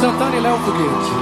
Santana e Léo Foguete.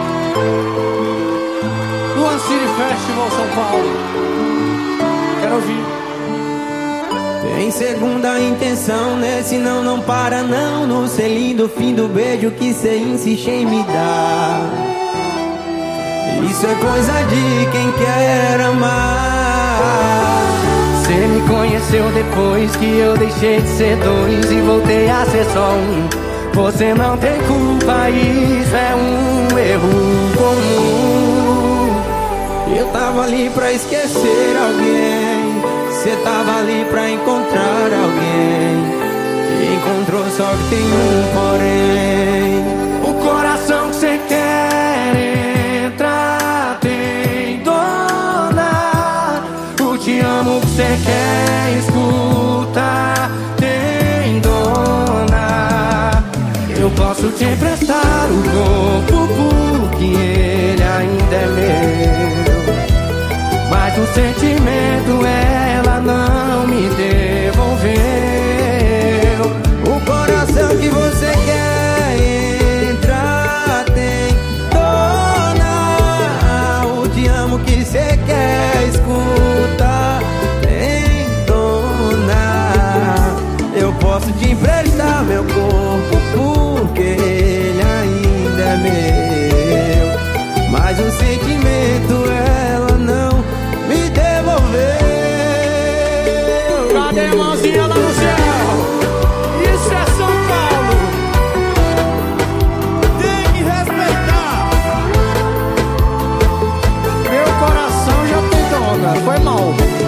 Luan City Festival São Paulo. Quero ouvir. Tem segunda intenção nesse não para não. No selinho do fim do beijo que cê insiste em me dar. Isso é coisa de quem quer amar. Cê me conheceu depois que eu deixei de ser dois e voltei a ser só um. Você não tem culpa, isso é um erro comum. Eu tava ali pra esquecer alguém, cê tava ali pra encontrar alguém. E encontrou, só que tem um porém. O coração que cê quer entrar tem dona. O te amo que cê quer escutar tem dona. Eu posso te emprestar o corpo porque ele ainda é meu, mas o sentimento ela não me devolveu. O coração que você quer entrar tem dona. O te amo que você quer escutar tem dona. Eu posso te emprestar meu corpo porque ele ainda é meu, mas o sentimento ela não me devolveu. Cadê a mãozinha lá no céu? Isso é São Paulo. Tem que respeitar. Meu coração já tem dona, foi mal.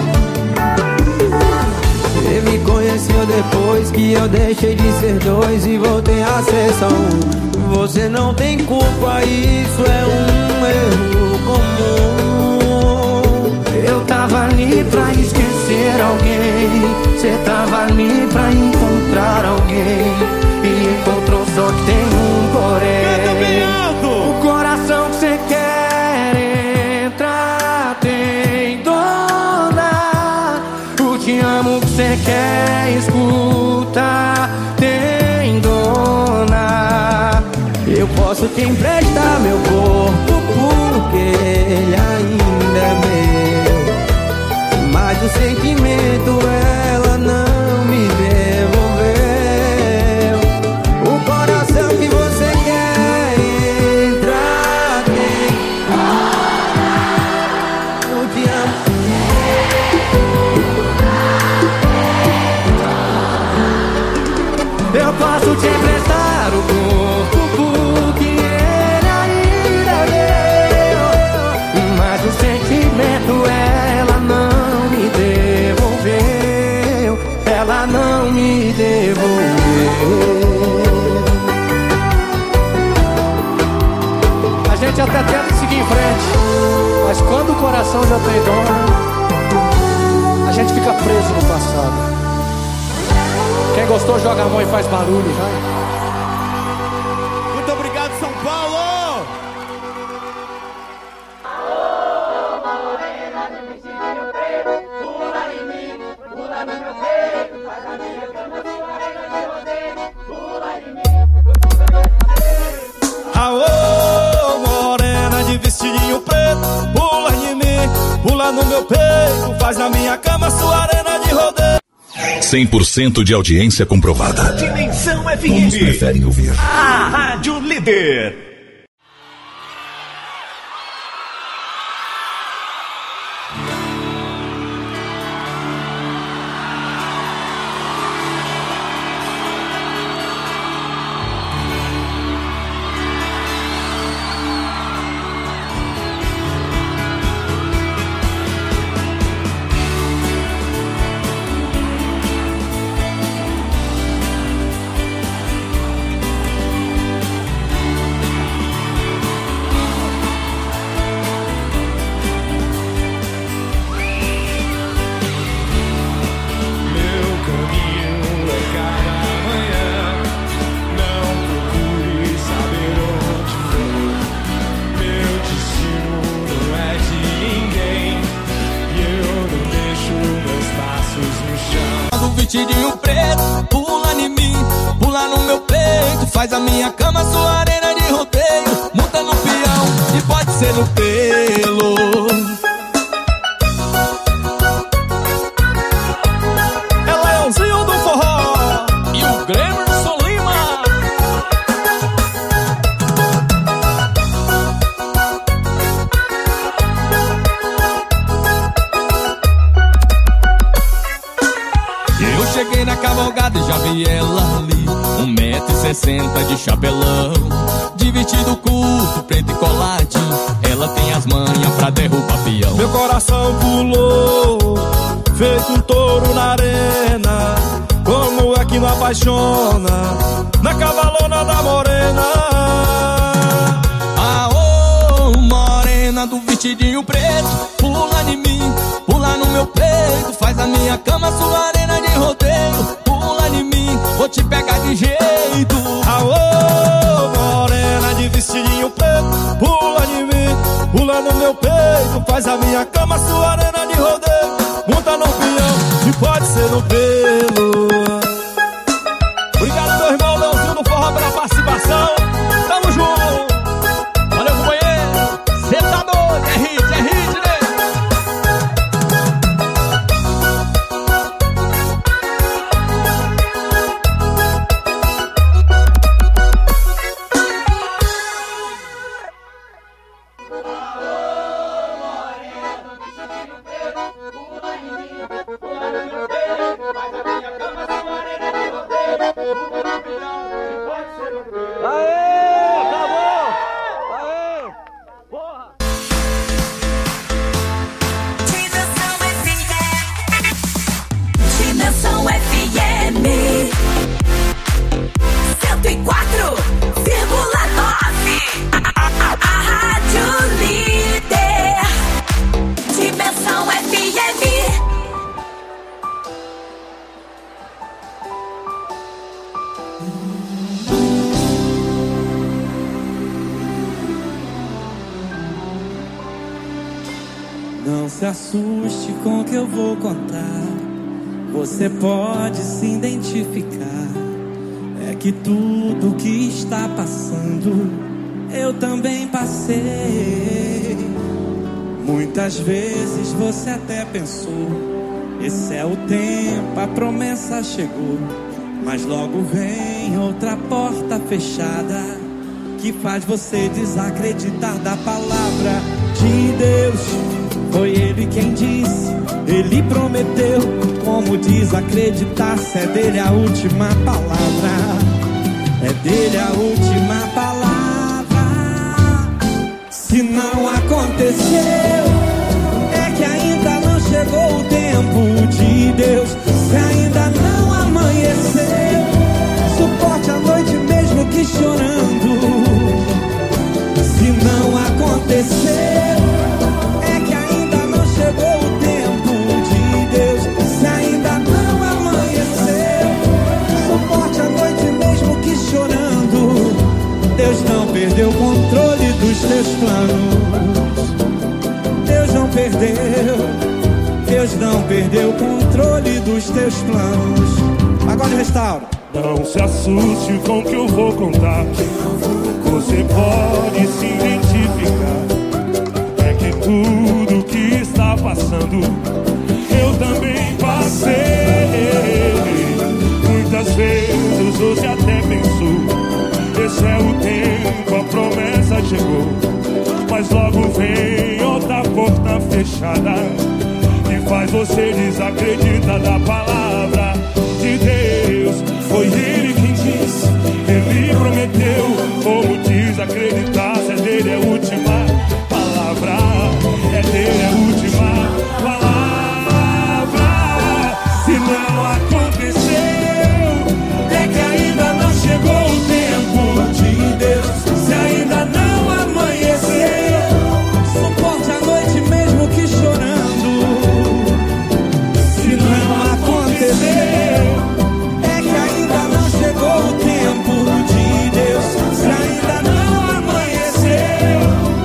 Você me conheceu depois que eu deixei de ser dois e voltei a ser só um. Você não tem culpa, isso é um erro comum. Eu tava ali pra esquecer alguém, cê tava ali pra encontrar alguém. E encontrou, só que tem um porém. O coração que cê quer entrar tem dona. O te amo que cê quer escutar tem dona. Eu posso te emprestar meu corpo porque ele ainda é meu, mas o sentimento ela não me devolveu. O coração que você quer entrar tem eu te amo. Eu posso te emprestar o corpo porque ele ainda é meu, mas o sentimento ela não me devolveu. Ela não me devolveu. A gente até tenta seguir em frente, mas quando o coração já tem dona, a gente fica preso no passado. Quem gostou joga a mão e faz barulho, vai. Muito obrigado, São Paulo. Aô, morena de vestidinho preto, pula em mim, pula no meu peito, faz na minha cama sua arena de rodeio. 100% de audiência comprovada. Dimensão FM. Uns preferem ouvir A Rádio Líder. Vestidinho preto, pula em mim, pula no meu peito, faz a minha cama sua arena de rodeio. ser no pelo. É Leãozinho do forró e o Glemerson Lima. Eu cheguei na cavalgada e já vi ela ali, 1,60 m de chapelão, de vestido curto, preto e coladinho. Ela tem as manhas pra derrubar peão. Meu coração pulou, feito um touro na arena. Como é que não apaixona na cavalona da morena? Aô, morena do vestidinho preto, pula em mim, pula no meu peito, faz a minha cama sua arena de rodeio. Pula em mim, vou te pegar de jeito. Aô, morena de vestidinho preto, pula em mim, pula no meu peito, faz a minha cama sua arena de rodeio. Monta no peão e pode ser no pelo. Obrigado, meu irmão Leãozinho do forró, pela participação. Tamo junto. Valeu, companheiro. Cê tá doido, é hit, né? Dimensão FM 104,9. A Rádio Líder. Dimensão FM. Não se assuste com o que eu vou contar. Você pode se identificar. É que tudo que está passando eu também passei. Muitas vezes você até pensou: esse é o tempo, a promessa chegou. Mas logo vem outra porta fechada que faz você desacreditar da palavra de Deus. Foi Ele quem disse, Ele prometeu. Como desacreditar se é dele a última palavra? É dele a última palavra. Se não aconteceu, é que ainda não chegou o tempo de Deus. Se ainda não amanheceu, suporte a noite mesmo que chorando. Se não aconteceu, chegou o tempo de Deus. Se ainda não amanheceu, suporte a noite mesmo que chorando. Deus não perdeu o controle dos teus planos. Deus não perdeu. Deus não perdeu o controle dos teus planos. Agora restaura. Não se assuste com o que eu vou contar. Você pode se identificar. Tudo que está passando eu também passei. Muitas vezes você até pensou: esse é o tempo, a promessa chegou. Mas logo vem outra porta fechada que faz você desacreditar da palavra de Deus. Foi Ele quem disse, Ele prometeu. Como desacreditar se é dele a última palavra? É dele a última palavra. Se não aconteceu, é que ainda não chegou o tempo de Deus. Se ainda não amanheceu, suporte a noite mesmo que chorando. Se não aconteceu, é que ainda não chegou o tempo de Deus. Se ainda não amanheceu,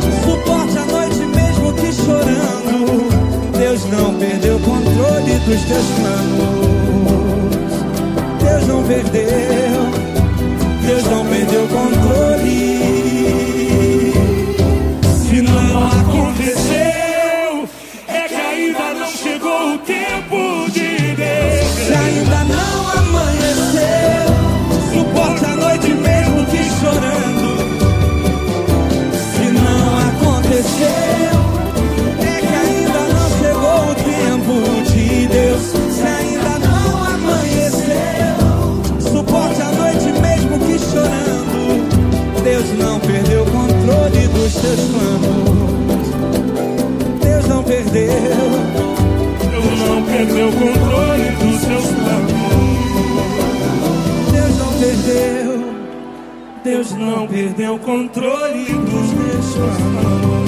perdeu o controle dos seus planos. Deus não perdeu. Deus não perdeu o controle dos seus planos. Deus não perdeu. Deus não perdeu o controle dos meus planos.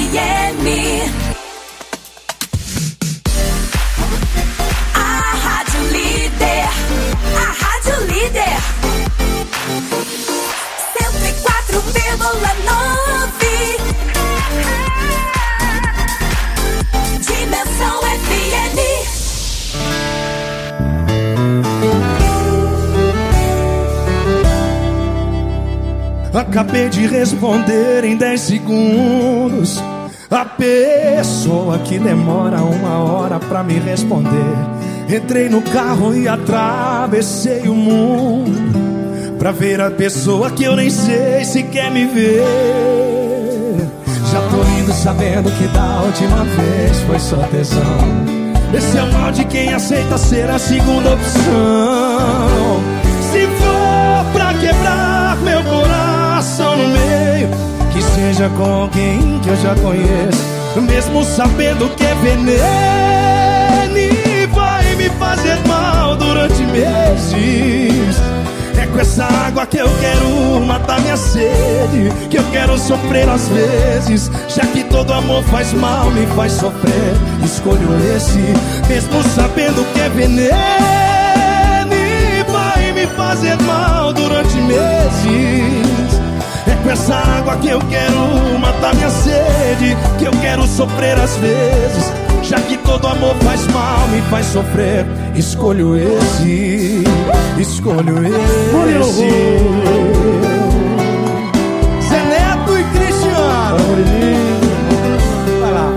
FM. A Rádio Líder. A Rádio Líder. 104,9. Dimensão FM. Acabei de responder em 10 segundos. A pessoa que demora 1 hora pra me responder. Entrei no carro e atravessei o mundo pra ver a pessoa que eu nem sei se quer me ver. Já tô indo sabendo que da última vez foi só tesão. Esse é o mal de quem aceita ser a segunda opção. Se for pra quebrar meu coração no meio, que seja com alguém que eu já conheço, mesmo sabendo que é veneno e vai me fazer mal durante meses. É com essa água que eu quero matar minha sede, que eu quero sofrer às vezes. Já que todo amor faz mal, me faz sofrer, escolho esse, mesmo sabendo que é veneno e vai me fazer mal durante meses. É com essa água que eu quero matar minha sede, que eu quero sofrer às vezes. Já que todo amor faz mal, me faz sofrer, escolho esse, escolho esse. Zé Neto e Cristiano. Vai lá.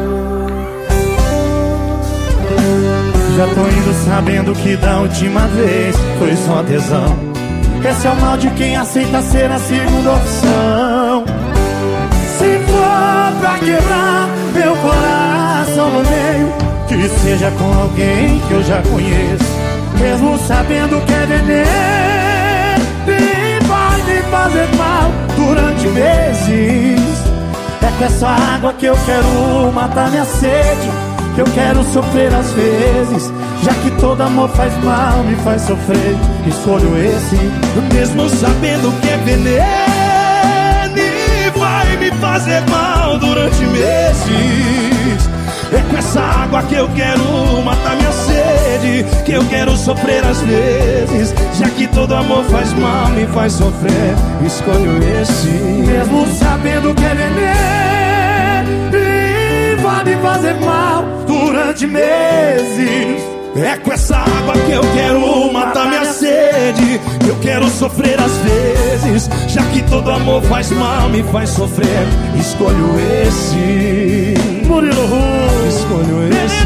Já tô indo sabendo que da última vez foi só tesão. Esse é o mal de quem aceita ser a segunda opção. Se for pra quebrar meu coração no meio, que seja com alguém que eu já conheço, mesmo sabendo que é veneno e vai me fazer mal durante meses. É com essa água que eu quero matar minha sede, que eu quero sofrer às vezes. Já que todo amor faz mal, me faz sofrer, escolho esse, mesmo sabendo que é veneno e vai me fazer mal durante meses. É com essa água que eu quero matar minha sede, que eu quero sofrer às vezes. Já que todo amor faz mal, me faz sofrer, escolho esse, mesmo sabendo que é veneno e vai me fazer mal durante meses. É com essa água que eu quero matar minha sede, que eu quero sofrer às vezes. Já que todo amor faz mal, me faz sofrer, escolho esse, Murilo Ru, escolho esse.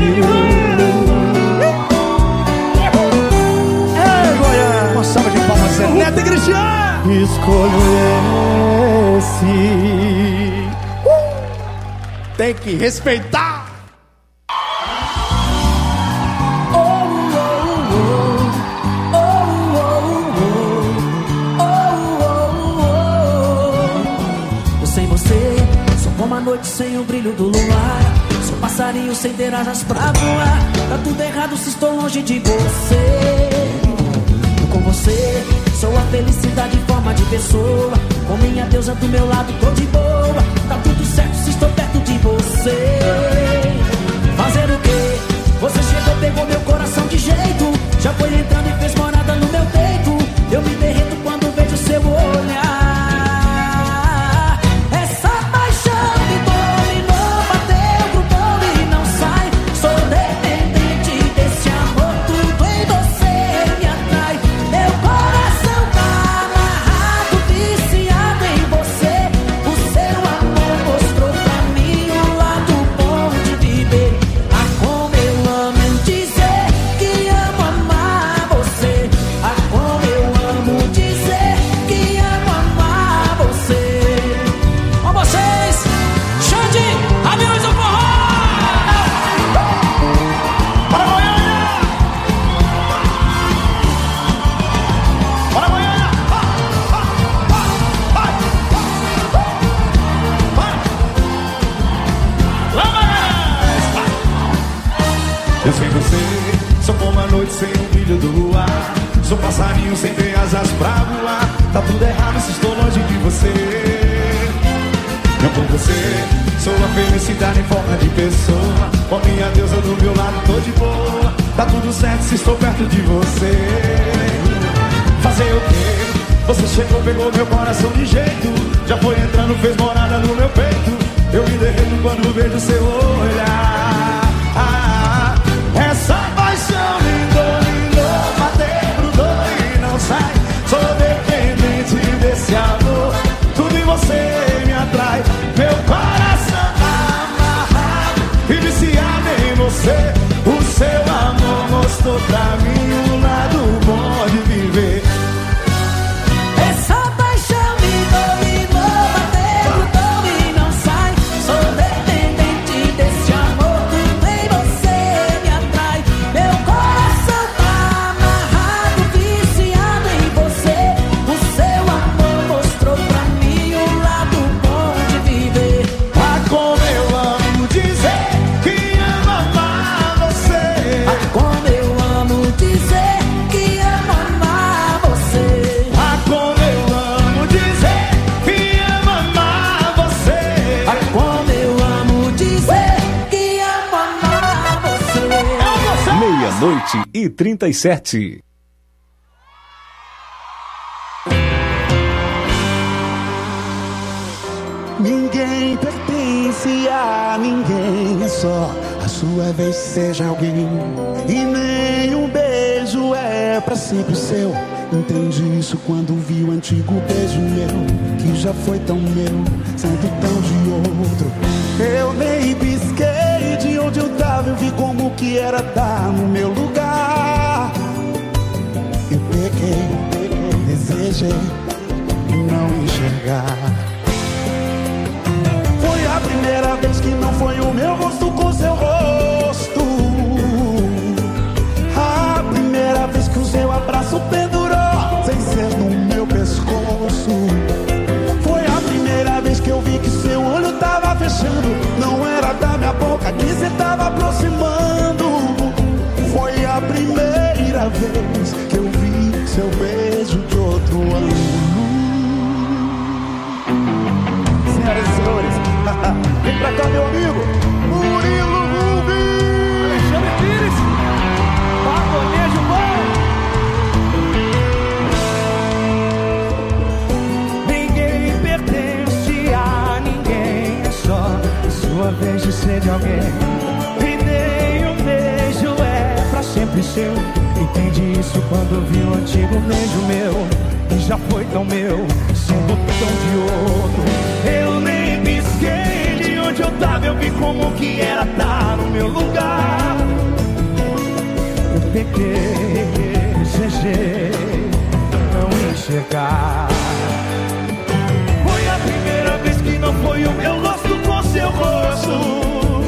Ei, Goiás, uma salva de palmas, Zé Neto e Cristiano. Escolho esse. Tem que respeitar. Uma noite sem o brilho do luar, sou passarinho sem ter asas pra voar. Tá tudo errado se estou longe de você. Com você, sou a felicidade em forma de pessoa. Com minha deusa do meu lado, tô de boa. Tá tudo certo se estou perto de você. Fazer o quê? Você chegou, pegou meu coração de jeito. Já foi entrando e fez morada no meu peito. Eu me derreto quando vejo seu olhar. Eu sem você, sou como uma noite sem o brilho do luar. Sou passarinho sem ter asas pra voar. Tá tudo errado se estou longe de você. Meu com você. Sou a felicidade em forma de pessoa. Ó minha deusa, do meu lado tô de boa. Tá tudo certo se estou perto de você. Fazer o quê? Você chegou, pegou meu coração de jeito. Já foi entrando, fez morada no meu peito. Eu me derreto quando vejo seu olhar. Essa paixão me dominou, bateu, grudou e não sai. Sou dependente desse amor. Tudo em você me atrai. Meu coração amarrado e viciado em você. O seu amor mostrou pra mim um lado bom de viver. Essa paixão me dominou, bateu, grudou e não sai. Sou dependente desse amor. Tudo em você me atrai. Meu coração tá amarrado, viciado em você. O seu amor mostrou pra mim um lado bom de viver. Ah, como eu amo dizer que amo amar você. Ah, como eu amo dizer que amo amar você. Ah, como eu amo dizer que amo amar você. Ah, como eu amo dizer que amo amar você. Meia-noite e 37. Ninguém pertence a ninguém, é só a sua vez, seja alguém. E nenhum beijo é pra sempre seu. Entendi isso quando vi o antigo beijo meu, que já foi tão meu, sendo tão de outro. Eu nem pisquei de onde eu tava, eu vi como que era estar no meu lugar. Eu peguei, desejei não enxergar. Foi a primeira vez que não foi o meu rosto com seu rosto. A primeira vez que o seu abraço pendurou sem ser no meu pescoço. Foi a primeira vez que eu vi que seu olho tava fechando. Não era da minha boca que você tava aproximando. Foi a primeira vez que eu vi seu beijo de outro ângulo. Senhoras e senhores, vem pra cá, meu amigo Murilo Rubens, Alexandre Pires, Pagonejo bom. Ninguém pertence a ninguém, é só a sua vez de ser de alguém. E nem um beijo é pra sempre seu. Entendi isso quando vi o antigo beijo meu, que já foi tão meu, sendo tão de outro. Eu nem pisquei de onde eu tava, eu vi como que era estar no meu lugar. Eu peguei, desejei não enxergar. Foi a primeira vez que não foi o meu rosto com seu rosto.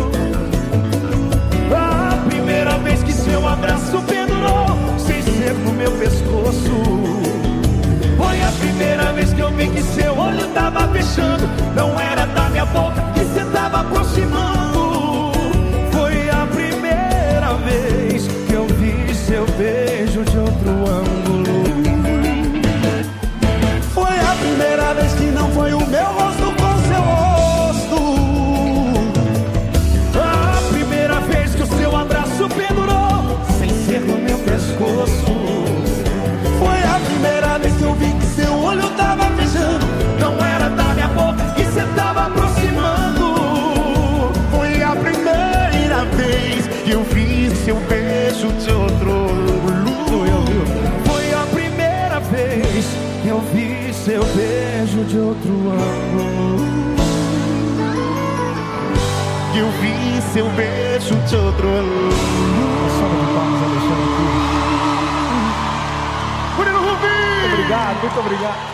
A primeira vez que seu abraço pendurou sem ser no meu pescoço. Foi a primeira vez que eu vi que seu olho tava fechando. Não era da minha boca que você tava aproximando. Foi a primeira vez que eu vi seu beijo de outro ângulo. foi a primeira vez que não foi o meu rosto com seu rosto. A primeira vez que o seu abraço pendurou sem ser no meu pescoço. Foi a primeira vez que eu vi que seu olho tava fechando. Não era da minha boca que você tava aproximando. Foi a primeira vez que eu vi seu beijo de outro ângulo. Foi a primeira vez que eu vi seu beijo de outro ângulo. Que eu vi seu beijo de outro ângulo. Murilo Rubens! Obrigado, muito obrigado.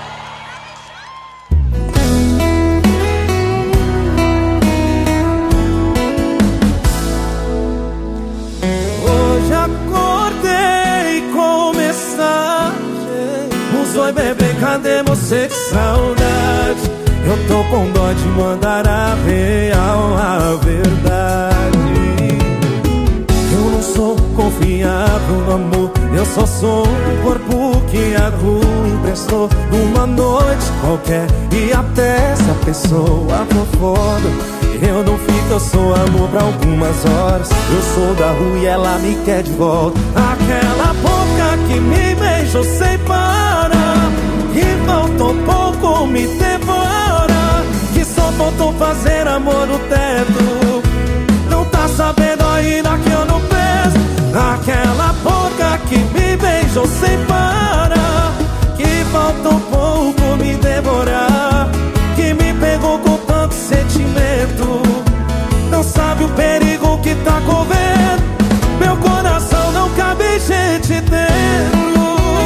Hoje acordei com mensagem. Oi bebê, cadê você? Que saudade. Eu tô com dó de mandar a real, a verdade. Eu não sou confiável no amor, eu só sou um corpo que aguenta. emprestou numa noite qualquer. E até se a pessoa for foda, eu não fico, eu sou amor pra algumas horas. Eu sou da rua e ela me quer de volta. Aquela boca que me beijou sem parar, que faltou pouco me devora, que só faltou fazer amor no teto. Não tá sabendo ainda que eu não peso. Aquela boca que me beijou sem parar, que faltou pouco me devorar, que me pegou com tanto sentimento. Não sabe o perigo que tá correndo. Meu coração não cabe gente dentro.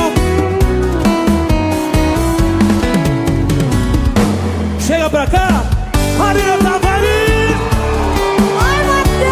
Chega pra cá, Marina Tavares. Ai,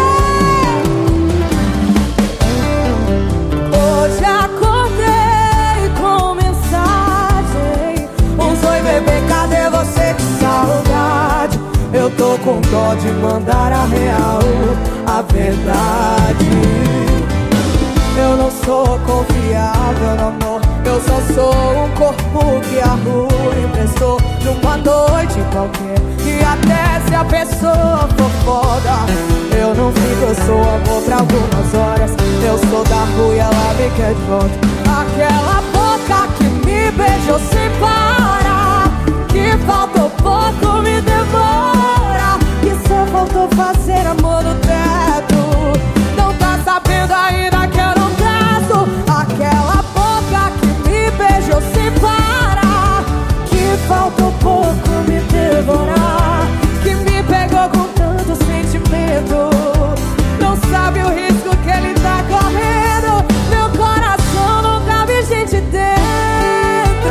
hoje acordei com mensagem: oi bebê, cadê você? Que saudade. Eu tô com dó de mandar a real, a verdade. Eu não sou confiável, não, amor. Eu só sou um corpo que a rua emprestou numa noite qualquer. E até se a pessoa for foda, eu não fico, eu sou amor pra algumas horas. Eu sou da rua e ela me quer de volta. Aquela boca que me beijou sem parar, que faltou pouco me devora, que só faltou fazer amor no teto. Não tá sabendo ainda que eu não gasto. Aquela boca que me beijou sem parar, que faltou pouco me devorar, que me pegou com tanto sentimento. Não sabe o risco que ele tá correndo. Meu coração não cabe gente dentro.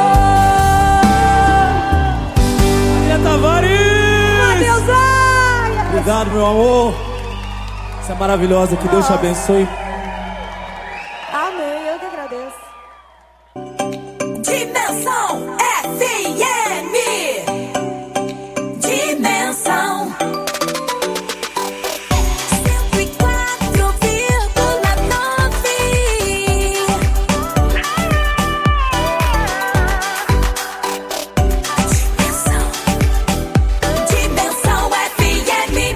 Maria Tavares. Adeusaia. Obrigado, meu amor. Você é maravilhosa, que Deus te abençoe. Amém, eu que agradeço. Dimensão FM. Dimensão 104,9. Dimensão FM.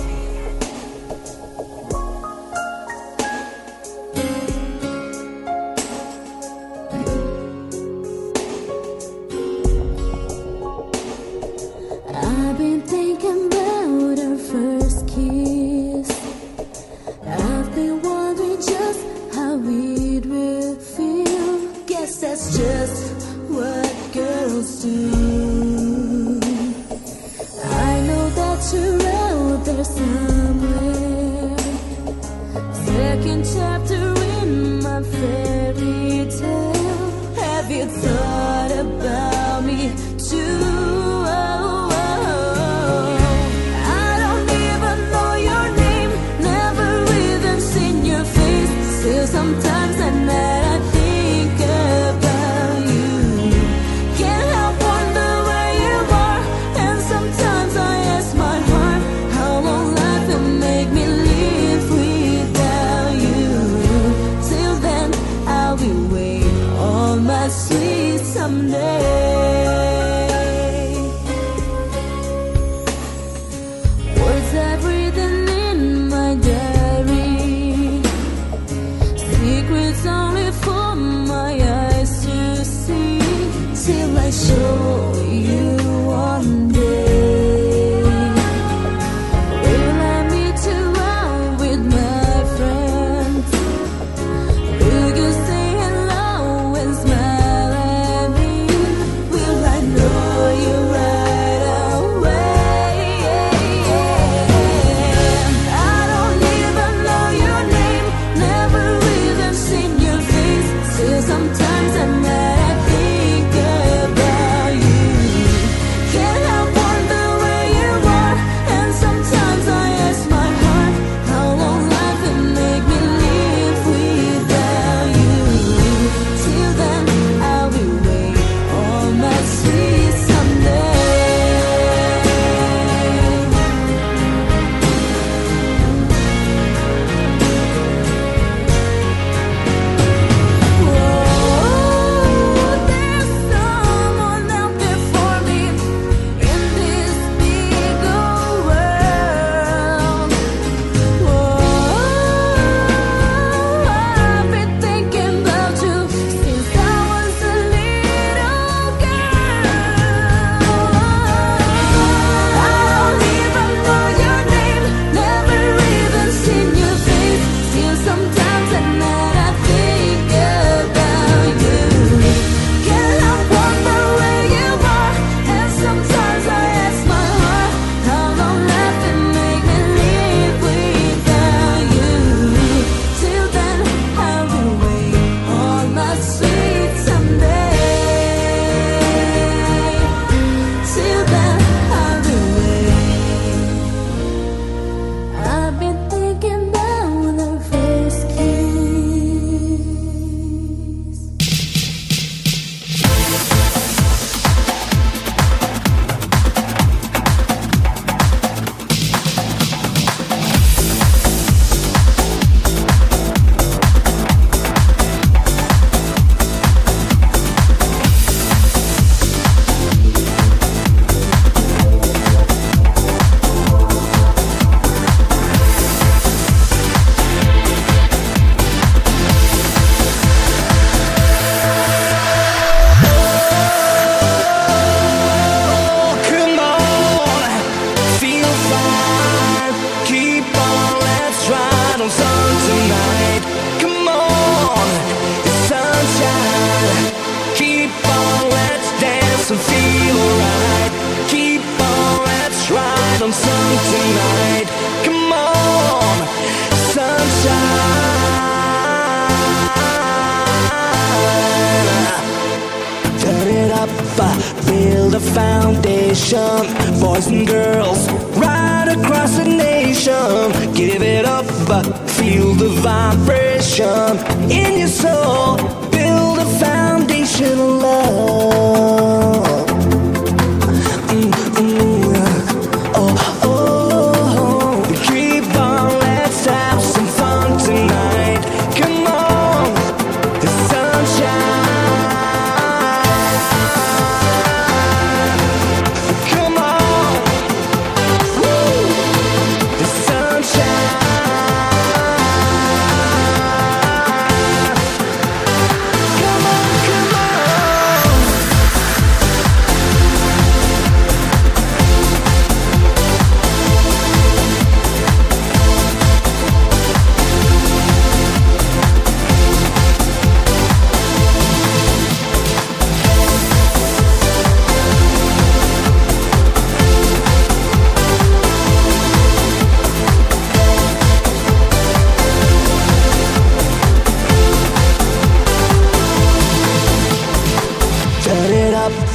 I've been thinking about our first kiss. I've been wondering just how it will feel. Guess that's just what girls do. I know that you're out there somewhere. Second chapter in my fairy tale. Have you thought about me too? I don't even know your name, never even seen your face. Still sometimes at night I think about you. Can't help wonder where you are, and sometimes I ask my heart how long life will make me live without you. Till then I'll be waiting on my sweet someday. Words I've written in my diary, secrets only for my eyes to see. Till I show you one day. Will I meet you out with my friends? Will you say hello and smile at me? Will I know you right away? I don't even know your name, never even seen your face. Still sometimes at night I think about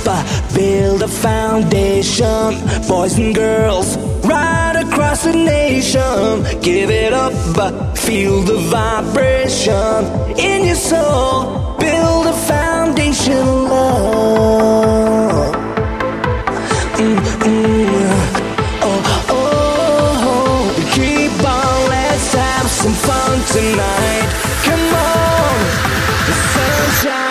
Build a foundation, boys and girls, right across the nation. Give it up, feel the vibration in your soul. Build a foundation of love. Keep on, let's have some fun tonight. Come on, the sunshine.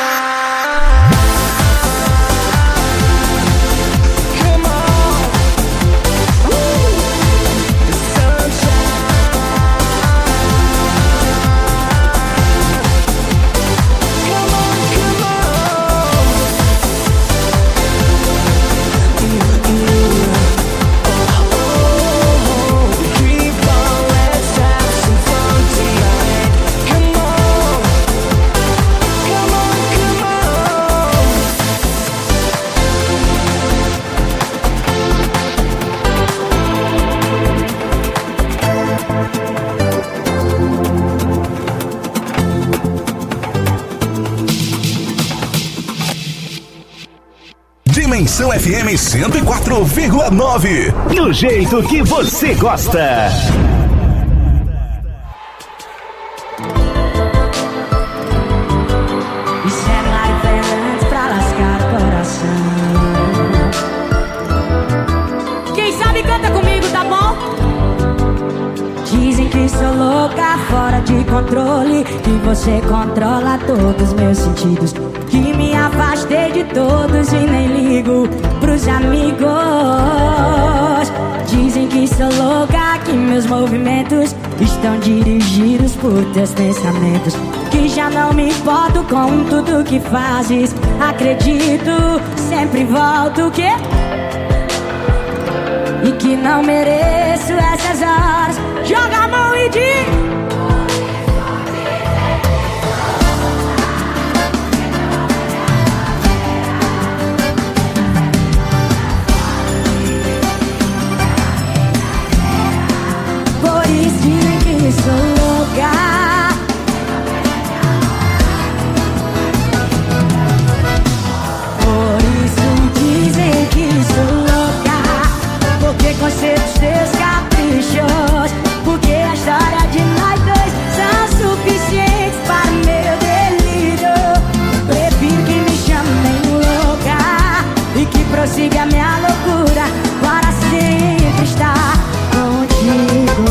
Dimensão FM 104,9. Do jeito que você gosta. Isso é Mari Fernandes pra lascar o coração. Quem sabe canta comigo, tá bom? Dizem que sou louca, fora de controle, que você controla todos os meus sentidos, que me afastei de todos e nem ligo pros amigos. Dizem que sou louca, que meus movimentos estão dirigidos por teus pensamentos, que já não me importo com tudo que fazes. Acredito, sempre volto o quê? E que não mereço essas horas. Joga a mão e diz: por isso dizem que sou louca. Por isso dizem que sou louca, porque conceito teus caprichos, porque a história de nós dois são suficientes para o meu delírio. Prefiro que me chamem louca e que prossiga a minha loucura para sempre estar contigo.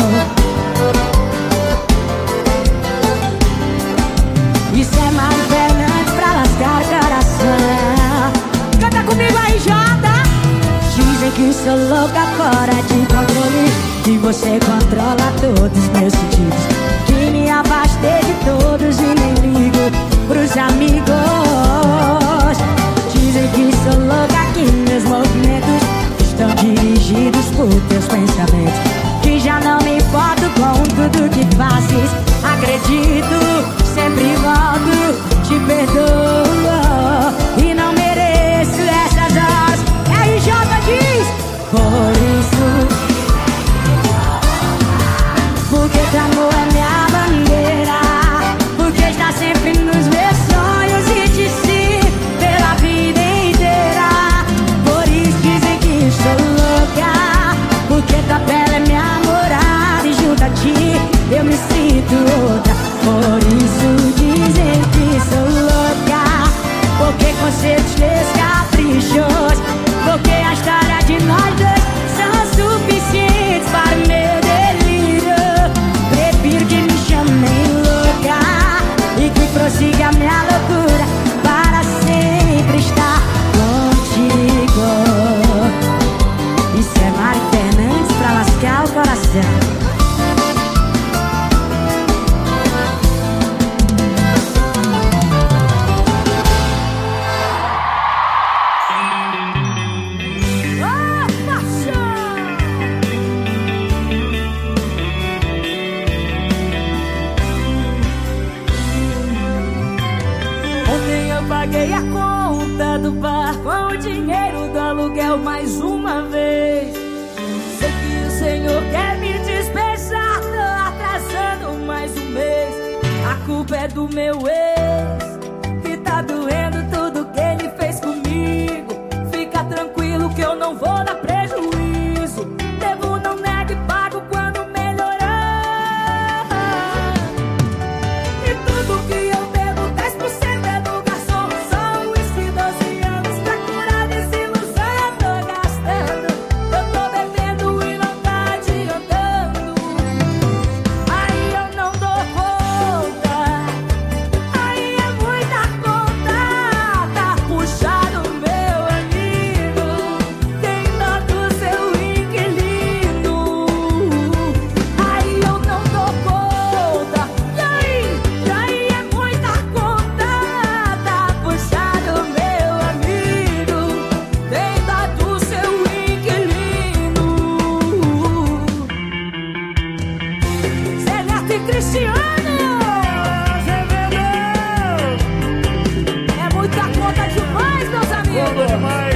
Isso é Mari Fernandes pra lascar o coração. Canta comigo aí, Jota. Dizem que sou louca, fora de controle, que você controla todos os meus sentidos, que me afastei de todos e nem ligo pros amigos. Dizem que sou louca, que meus movimentos estão dirigidos por teus pensamentos, que já não me importo com tudo que fazes. Acredito, sempre volto, te perdoo e não mereço essas horas. RJ diz: por isso, porque teu amor é minha bandeira, porque está sempre nos meus sonhos e te sigo pela vida inteira. Por isso dizem que sou louca, porque tua pele é minha morada e junto a ti eu me sinto outra. Por isso dizem que sou louca, porque conceitos teus caprichos, porque a história de nós dois são suficientes para o meu delírio. Prefiro que me chamem louca e que prossiga a minha loucura para sempre estar contigo. Isso é Mari Fernandes pra lascar o coração. Paguei a conta do bar com o dinheiro do aluguel mais uma vez. Sei que o Senhor quer me despejar, tô atrasando mais um mês. A culpa é do meu ex, que tá doendo tudo que ele fez comigo. não vou dar prejuízo. Devo, não negue, pago quando melhorar. E tudo que eu bebo, 10% é do garçom. Só uísque, 12 anos pra curar desilusão. Eu tô gastando, eu tô bebendo e não tá adiantando. Aí eu não dou conta, aí é muita conta. Tá puxado, meu amigo, tem dó do seu inquilino. Aí eu não dou conta, e aí é muita conta. Tá puxado, meu amigo, tem dó do seu inquilino. Zé Neto e Cristiano, é muita conta demais, meus amigos.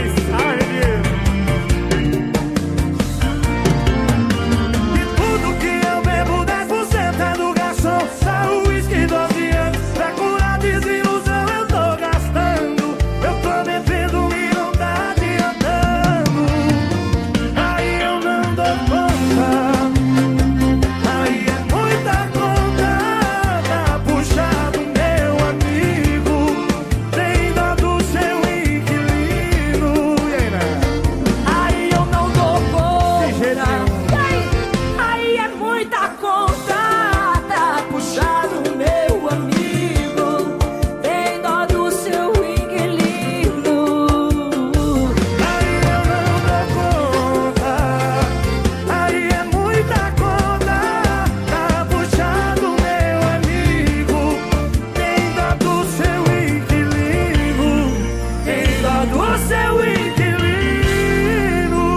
Tudo que eu bebo, 10% é do garçom. Só uísque, 12 anos pra curar desilusão. Eu tô gastando, eu tô bebendo e não tá adiantando. Aí eu não dou conta, aí é muita conta. Tá puxado, meu amigo, tem dó do seu inquilino. E aí, né? Aí eu não dou conta, aí é muita conta. Tá puxado, meu amigo, tem dó do seu inquilino. Aí eu não dou conta, aí é muita conta. Tá puxado, meu amigo, tem dó do seu inquilino. Tem dó do seu inquilino.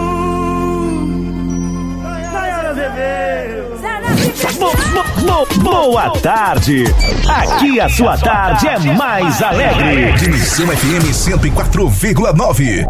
Nayara Azevedo. Zé Neto e Cristiano. Boa tarde. Aqui a sua tarde é mais alegre. Dimensão FM 104,9.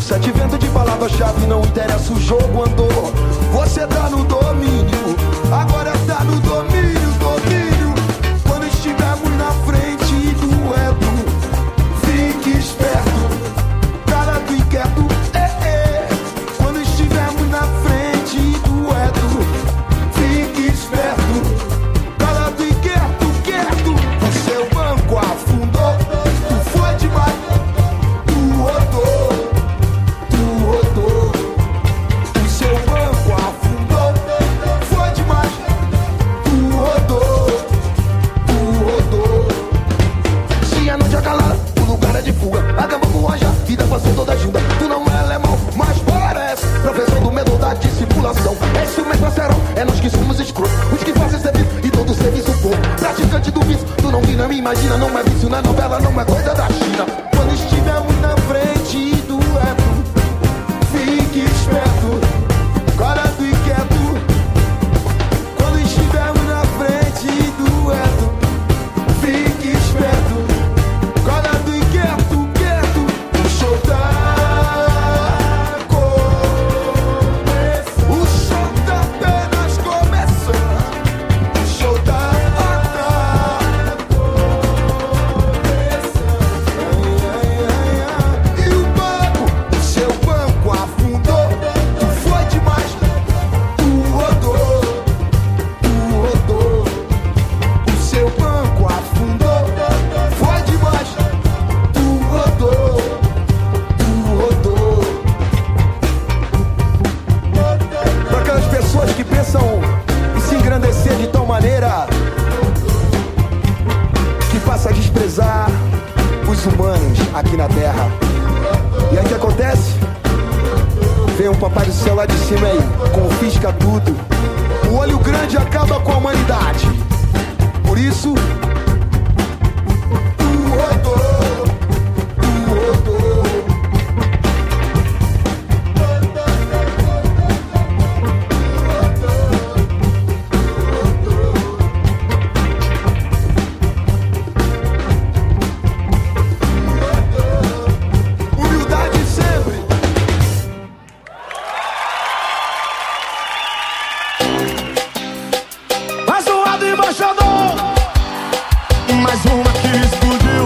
palavra-chave, não interessa, o jogo andou. Você tá no domínio, agora imagina, não é vício, não é novela, não é coisa da China. Quando estivermos na frente do dueto, fique esperto, colado e quieto. Quando estivermos na frente do dueto, fique esperto, colado e quieto, quieto. O show tá começando, o show tá apenas começando. O show tá começando. E o banco, o seu banco afundou. Tu foi demais, tu rodou, tu rodou. O seu banco afundou. Foi demais, tu rodou, tu rodou. Para aquelas pessoas que pensam em se engrandecer de tal maneira que passa a desprezar os humanos aqui na Terra. E aí o que acontece? Vem um papai do céu lá de cima aí, confisca tudo. O olho grande acaba com a humanidade. Por isso, tu rodou, tu rodou. Humildade sempre. Mais um lado embaixador, mais uma que explodiu.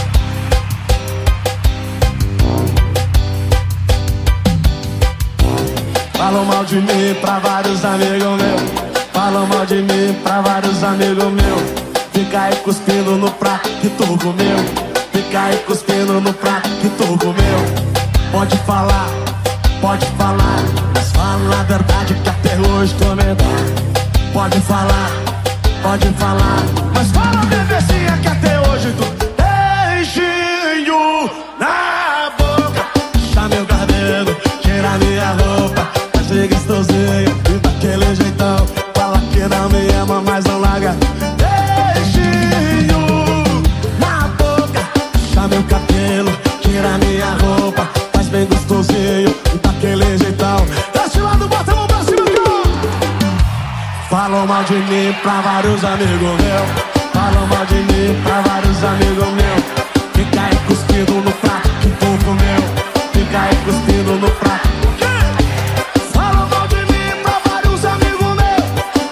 Falam mal de mim pra vários amigos meus. Falam mal de mim pra vários amigos meus. Fica aí cuspindo no prato que tu comeu. Fica aí cuspindo no prato que tu comeu. Pode falar, mas fala a verdade que até hoje tô medado. Pode falar, mas fala bebezinha que até hoje tu beijinho na boca. Puxa meu cabelo, tira minha roupa, faz de gostosinho e daquele jeitão. Fala que não me ama, mas não larga. Beijinho na boca, puxa meu cabelo, tira minha roupa, faz bem gostosinho e daquele jeitão. Desse lado, bota a mão pra cima, cara. Falam mal de mim pra vários amigos meus. Falam mal de mim pra vários amigos meus. Fica aí cuspindo no prato que tu comeu. Fica aí cuspindo no prato. Falam mal de mim pra vários amigos meus.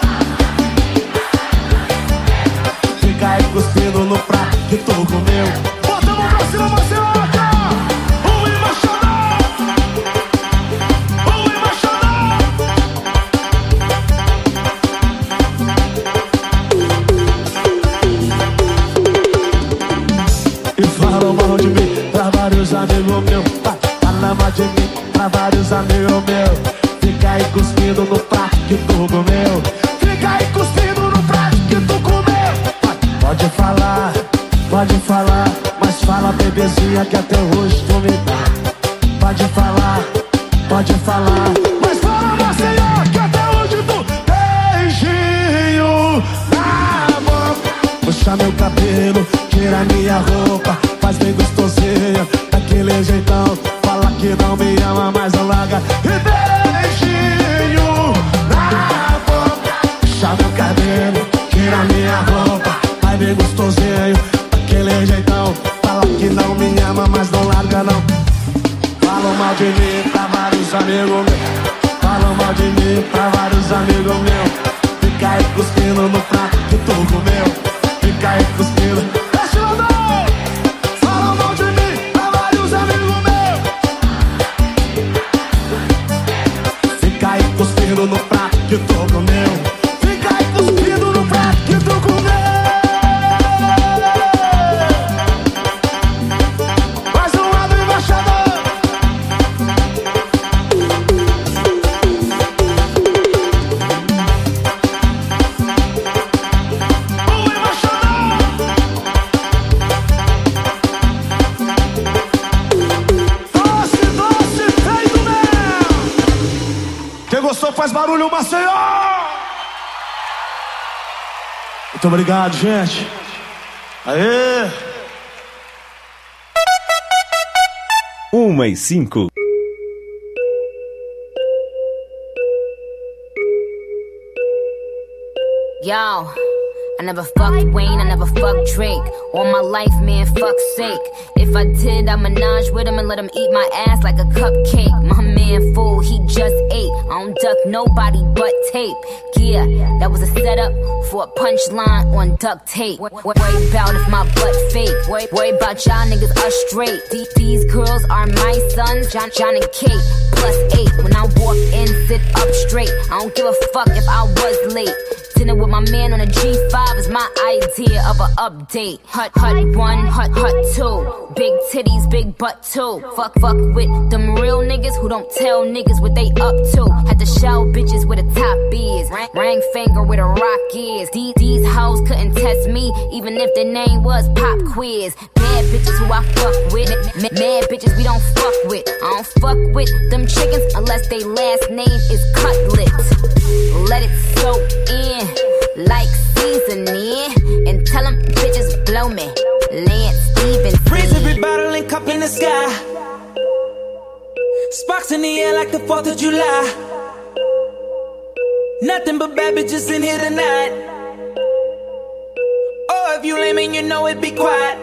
Fica aí cuspindo no prato que tu comeu. Bota a mão pra cima, Marcelo. Amigo meu, fala mal de mim pra vários amigos meus. Fica aí cuspindo no prato que tu comeu. Fica aí cuspindo no prato que tu comeu. Pode falar, mas fala bebezinha que até hoje tu me dá. Pode falar, mas fala Maceió que até hoje tu beijinho na boca. Puxa meu cabelo, tira minha roupa, faz bem gostosinha daquele jeitão. Fala que não me ama, mas não larga. E beijinho na boca, puxa meu cabelo, tira minha roupa, faz bem gostosinho daquele jeitão. Fala que não me ama, mas não larga não. Falam mal de mim pra vários amigos meus. Falam mal de mim pra vários amigos meus. Fica aí cuspindo no prato que tu comeu. Fica aí cuspindo. Deixa eu dar. Falam mal de mim pra vários amigos meus. Fica aí cuspindo no prato que tu comeu. Fica aí cuspindo no prato que tu comeu. Mais um lado embaixador. Gostou? Faz barulho, Maceió! Muito obrigado, gente. Aê! 1:05. Yo, I never fucked Wayne, I never fucked Drake. All my life, man, fuck's sake. If I did, I'd menage with him and let him eat my ass like a cupcake. My man fool, he just ate. I don't duck nobody but tape. Yeah, that was a setup for a punchline on duct tape. Worry about if my butt fake. Worry about y'all niggas are straight. These girls are my sons, John and Kate, +8. When I walk in, sit up straight. I don't give a fuck if I was late. Dinner with my man on a G5 is my idea of an update. Hut 1, hut 2. Big titties, big butt too. Fuck with them real niggas who don't tell niggas what they up to. Had to show bitches where the top is. Ring finger where the rock is. These hoes couldn't test me even if their name was Pop Quiz. Bad bitches who I fuck with. Mad bitches we don't fuck with. I don't fuck with them chickens unless they last name is Cutlet. Let it soak in like seasoning and tell them bitches blow me. Lance Stevens. Freeze every bottle and cup in the sky. Sparks in the air like the 4th of July. Nothing but bad bitches in here tonight. Oh, if you lame and you know it, be quiet.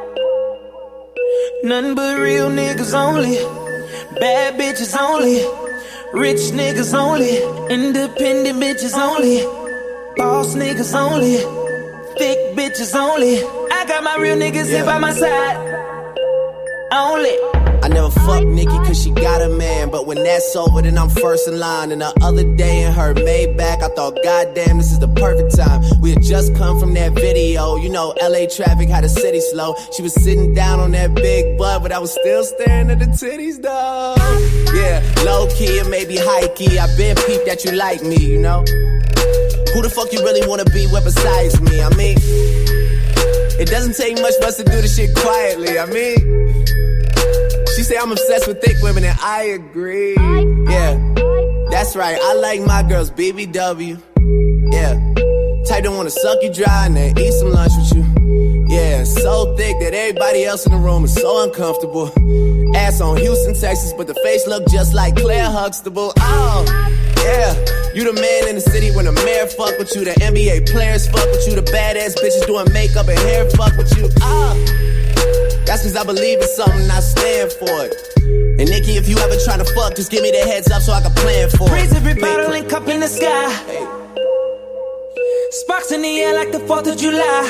Nothing but real niggas only. Bad bitches only. Rich niggas only. Independent bitches only. Boss niggas only. Thick bitches only. I got my real niggas here by my side. Only. I never fuck Nikki cause she got a man. But when that's over, then I'm first in line. And the other day in her Maybach, I thought, goddamn, this is the perfect time. We had just come from that video. You know, LA traffic had the city slow. She was sitting down on that big butt, but I was still staring at the titties, dog. Yeah, low key and maybe high key. I been peeped that you like me, you know. Who the fuck you really wanna be with besides me? I mean, it doesn't take much for us to do this shit quietly. I mean, she say I'm obsessed with thick women and I agree. Yeah, that's right. I like my girls BBW. Yeah, type don't wanna suck you dry and then eat some lunch with you. Yeah, so thick that everybody else in the room is so uncomfortable. Ass on Houston, Texas, but the face look just like Claire Huxtable. Oh, yeah. You the man in the city when the mayor fuck with you. The NBA players fuck with you. The badass bitches doing makeup and hair fuck with you. That's cause I believe in something, I stand for it. And Nikki, if you ever tryna fuck, just give me the heads up so I can plan for it. Raise every bottle and cup in the sky. Hey. Sparks in the air like the 4th of July.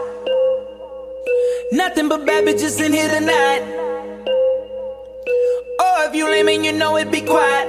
Nothing but bad bitches in here tonight. Oh, if you lame and you know it, be quiet.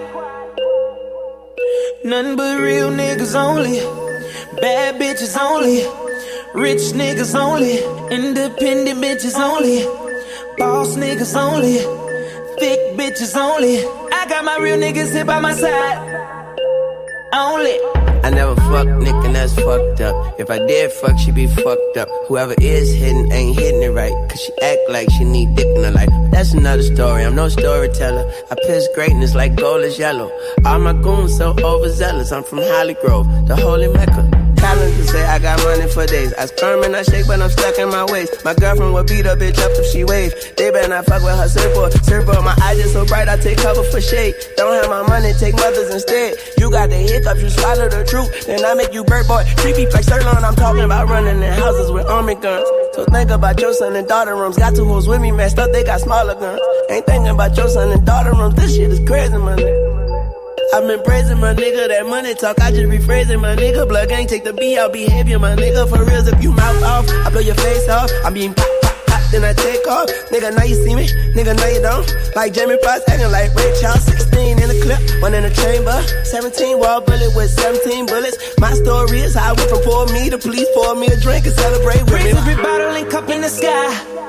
Nothing but real niggas only. Bad bitches only. Rich niggas only. Independent bitches only. Boss niggas only. Thick bitches only. I got my real niggas here by my side. Only. I never fucked Nick and that's fucked up. If I did fuck, she be fucked up. Whoever is hitting ain't hitting it right. Cause she act like she need dick in her life. That's another story, I'm no storyteller. I piss greatness like gold is yellow. All my goons so overzealous. I'm from Holly Grove, the holy Mecca. Calendar say I got money for days. I sperm and I shake, but I'm stuck in my waist. My girlfriend would beat a bitch up if she wave. They better not fuck with her surfboard. My eyes just so bright, I take cover for shade. Don't have my money, take mothers instead. You got the hiccups, you swallow the truth. Then I make you bird boy. Treat me like Sirloin, I'm talking about running in houses with army guns. So think about your son and daughter rooms. Got two hoes with me messed up, they got smaller guns. Ain't thinking about your son and daughter rooms. This shit is crazy, my nigga. I've been praising my nigga, that money talk, I just rephrasing my nigga. Blood gang, take the B out behavior, my nigga. For reals, if you mouth off, I blow your face off. I'm being pop, then I take off. Nigga, now you see me, nigga, now you don't. Like Jamie Foxx, acting like Ray Charles. 16 in the clip, 1 in the chamber. 17 wall bullet with 17 bullets. My story is how I went from pour me to police, pour me a drink and celebrate with me. Raise every bottle and cup in the sky.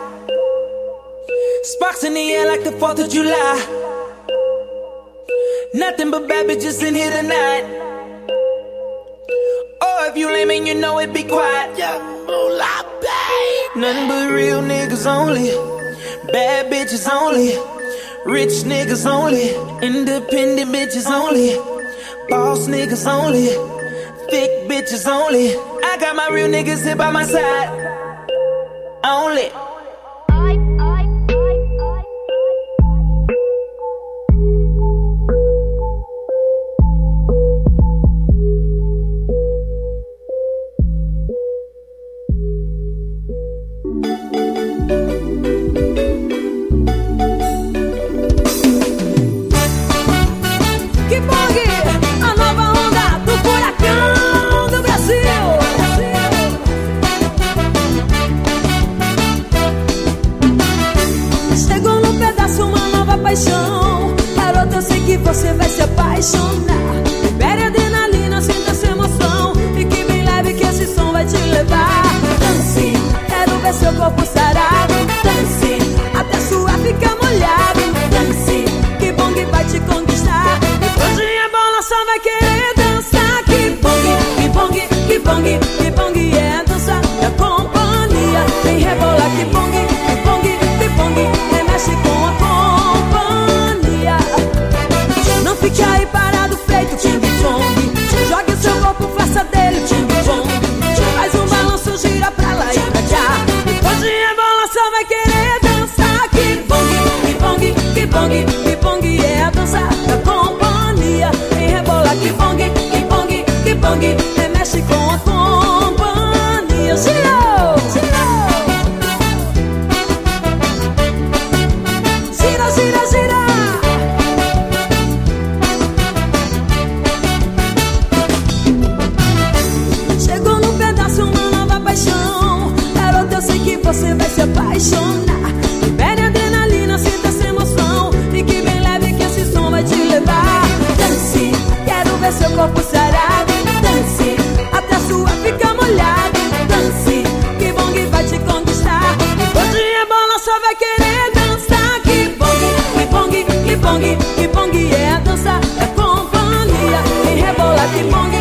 Sparks in the air like the 4th of July. Nothing but bad bitches in here tonight. Oh, if you lame and you know it, be quiet. Yeah, moolah, babe. Nothing but real niggas only. Bad bitches only. Rich niggas only. Independent bitches only. Boss niggas only. Thick bitches only. I got my real niggas here by my side. Only. Que bong, a nova onda do furacão do Brasil. Chegou no pedaço uma nova paixão. Garota, eu sei que você vai se apaixonar. Libere adrenalina, sinta essa emoção. Fique bem leve que esse som vai te levar. Dance, quero ver seu corpo sarado. Dance, até suar ficar molhado. Dance, que bong vai te conquistar. Depois de a bola só vai querer dançar. Que bong, que bong, que bong, que bong é a dança da companhia. Vem rebolar, que bong, que bong, que bong, remexe com a companhia. Não fique aí parado feito King Kong. Jogue o seu corpo, faça dele King Kong. Faz um balanço, gira pra lá e pra cá. Depois de a bola só vai querer dançar. Que bong, que bong, que bong, que bong é a dança da companhia. Vem rebolar, que bong, que bong, que bong, remexe com a companhia. Girou, girou. Gira, gira, gira. Chegou no pedaço uma nova paixão. Garota, eu sei que você vai se apaixonar. Libere adrenalina, sinta essa emoção. Fique bem leve que esse som vai te levar. Dance, quero ver seu corpo sarado. Dance, até sua fica molhado. Dance, que bong vai te conquistar. Hoje a bola só vai querer dançar. Que bong, que bong, que bong, que bong é a dança da companhia. Vem rebolar, que bong,